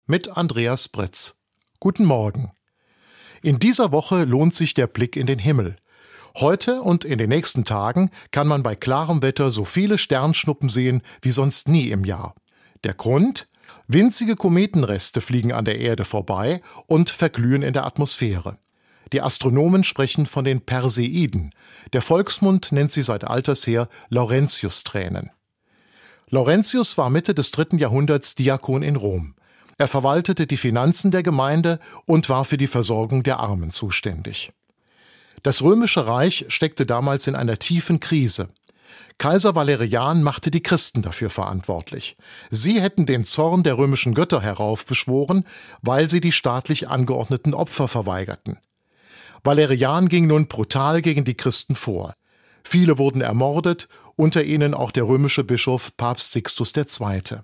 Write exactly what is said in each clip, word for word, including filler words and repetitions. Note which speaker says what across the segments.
Speaker 1: mit Andreas Britz. Guten Morgen. In dieser Woche lohnt sich der Blick in den Himmel. Heute und in den nächsten Tagen kann man bei klarem Wetter so viele Sternschnuppen sehen wie sonst nie im Jahr. Der Grund? Winzige Kometenreste fliegen an der Erde vorbei und verglühen in der Atmosphäre. Die Astronomen sprechen von den Perseiden. Der Volksmund nennt sie seit alters her Laurentius-Tränen. Laurentius war Mitte des dritten Jahrhunderts Diakon in Rom. Er verwaltete die Finanzen der Gemeinde und war für die Versorgung der Armen zuständig. Das Römische Reich steckte damals in einer tiefen Krise. Kaiser Valerian machte die Christen dafür verantwortlich. Sie hätten den Zorn der römischen Götter heraufbeschworen, weil sie die staatlich angeordneten Opfer verweigerten. Valerian ging nun brutal gegen die Christen vor. Viele wurden ermordet, unter ihnen auch der römische Bischof Papst Sixtus der Zweite.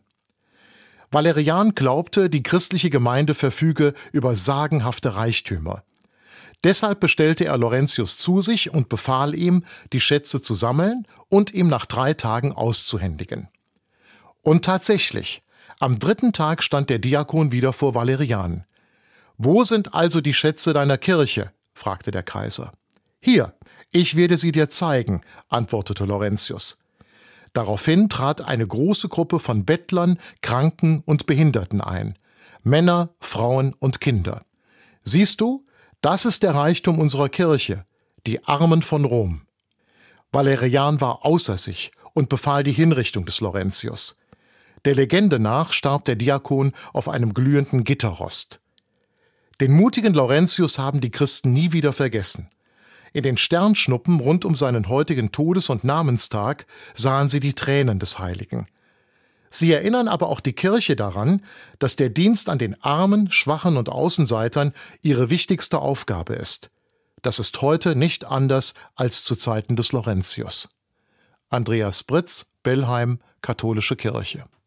Speaker 1: Valerian glaubte, die christliche Gemeinde verfüge über sagenhafte Reichtümer. Deshalb bestellte er Laurentius zu sich und befahl ihm, die Schätze zu sammeln und ihm nach drei Tagen auszuhändigen. Und tatsächlich, am dritten Tag stand der Diakon wieder vor Valerian. »Wo sind also die Schätze deiner Kirche?« fragte der Kaiser. »Hier, ich werde sie dir zeigen«, antwortete Laurentius. Daraufhin trat eine große Gruppe von Bettlern, Kranken und Behinderten ein. Männer, Frauen und Kinder. »Siehst du, das ist der Reichtum unserer Kirche, die Armen von Rom.« Valerian war außer sich und befahl die Hinrichtung des Laurentius. Der Legende nach starb der Diakon auf einem glühenden Gitterrost. Den mutigen Laurentius haben die Christen nie wieder vergessen. In den Sternschnuppen rund um seinen heutigen Todes- und Namenstag sahen sie die Tränen des Heiligen. Sie erinnern aber auch die Kirche daran, dass der Dienst an den Armen, Schwachen und Außenseitern ihre wichtigste Aufgabe ist. Das ist heute nicht anders als zu Zeiten des Laurentius. Andreas Britz, Bellheim, Katholische Kirche.